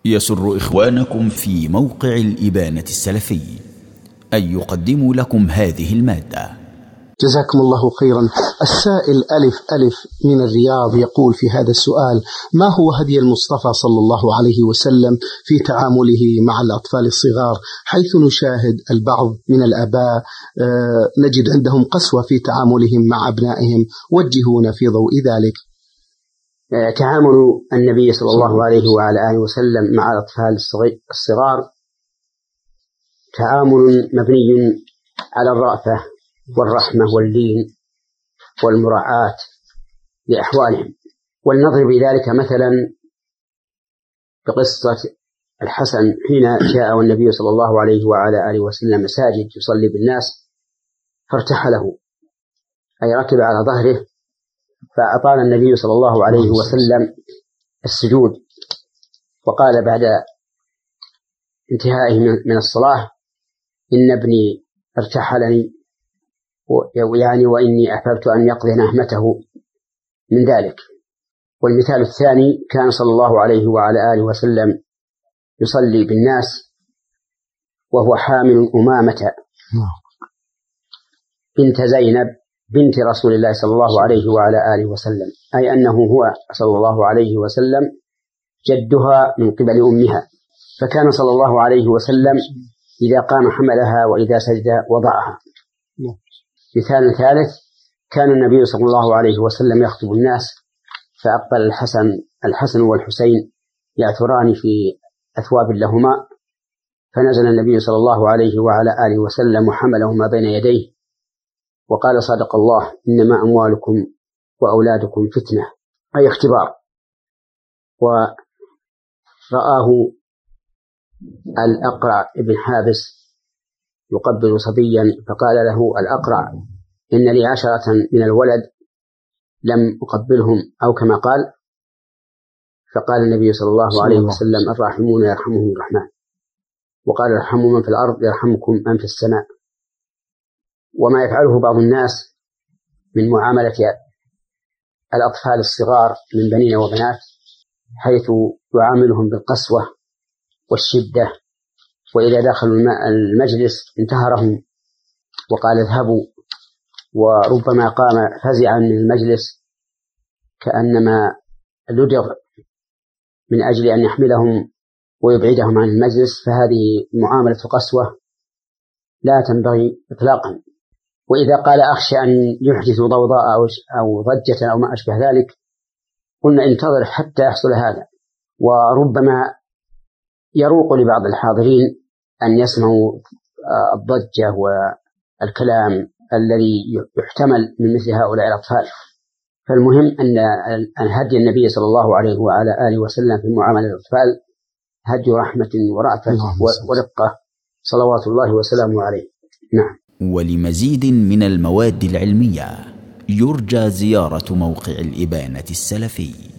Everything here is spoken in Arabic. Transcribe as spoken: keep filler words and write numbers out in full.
يسر إخوانكم في موقع الإبانة السلفي أن يقدموا لكم هذه المادة. جزاكم الله خيرا. السائل ألف ألف من الرياض يقول في هذا السؤال: ما هو هدي المصطفى صلى الله عليه وسلم في تعامله مع الأطفال الصغار، حيث نشاهد البعض من الآباء نجد عندهم قسوة في تعاملهم مع أبنائهم، وجهونا في ضوء ذلك. تعامل النبي صلى الله عليه وعلى آله وسلم مع الأطفال الصغار تعامل مبني على الرأفة والرحمة واللين والمراعاة لأحوالهم. ولنضرب ذلك مثلا بقصة الحسن حين جاء والنبي صلى الله عليه وعلى آله وسلم مساجد يصلي بالناس، فارتحله أي ركب على ظهره، فأطال النبي صلى الله عليه وسلم السجود، وقال بعد انتهائه من الصلاة: إن ابني ارتحلني، يعني وإني أحببت أن يقضي نهمته من ذلك. والمثال الثاني: كان صلى الله عليه وعلى آله وسلم يصلي بالناس وهو حامل أمامة بنت زينب بنت رسول الله صلى الله عليه وعلى آله وسلم، أي أنه هو صلى الله عليه وسلم جدها من قبل أمها، فكان صلى الله عليه وسلم إذا قام حملها وإذا سجد وضعها. مثال ثالث: كان النبي صلى الله عليه وسلم يخطب الناس، فأقبل الحسن الحسن والحسين يعثران في أثواب لهما، فنزل النبي صلى الله عليه وعلى آله وسلم وحملهما بين يديه وقال: صدق الله، إنما أموالكم وأولادكم فتنة، أي اختبار. ورآه الأقرع ابن حابس يقبل صبيا، فقال له الأقرع: إن لي عشرة من الولد لم أقبلهم، أو كما قال. فقال النبي صلى الله عليه وسلم: الراحمون يرحمهم الرحمن، وقال: ارحموا من في الأرض يرحمكم من في السماء. وما يفعله بعض الناس من معاملة الأطفال الصغار من بنين وبنات، حيث يعاملهم بالقسوة والشدة، وإذا دخلوا المجلس انتهرهم وقال: اذهبوا، وربما قام فزعا من المجلس كأنما لدغ من أجل أن يحملهم ويبعدهم عن المجلس، فهذه معاملة قسوة لا تنبغي إطلاقا. وإذا قال: أخشى أن يحدثوا ضوضاء أو ضجة أو ما أشبه ذلك، قلنا انتظر حتى يحصل هذا. وربما يروق لبعض الحاضرين أن يسمعوا الضجة والكلام الذي يحتمل من مثل هؤلاء الأطفال. فالمهم أن هدي النبي صلى الله عليه وعلى آله وسلم في معاملة الأطفال هدي رحمة ورأفة ورقة صلوات الله وسلامه عليه. نعم. ولمزيد من المواد العلمية يرجى زيارة موقع الإبانة السلفي.